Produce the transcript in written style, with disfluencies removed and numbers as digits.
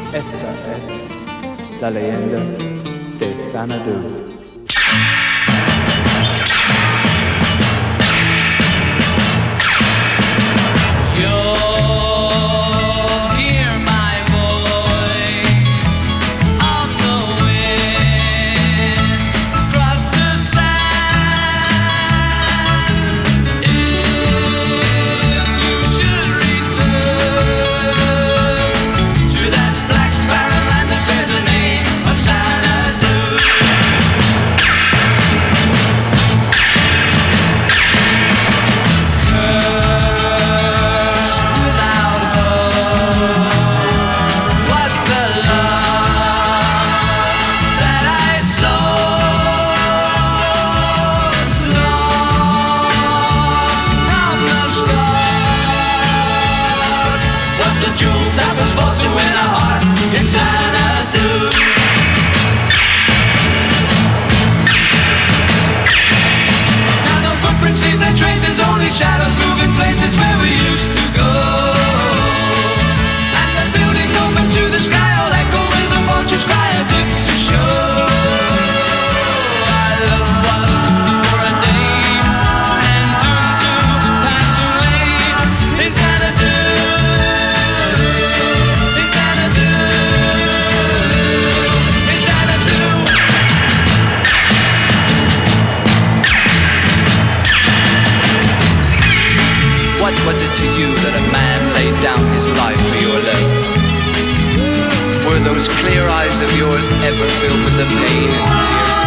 Esta es la leyenda de Xanadu. Shadows moving places where we used to go, and the buildings open to the sky, all echo when the vultures cry as if to show our love was for a day and doomed to pass away. In Xanadu, in Xanadu, in Xanadu. What was it to you that a man laid down his life for your love? Were those clear eyes of yours ever filled with the pain and tears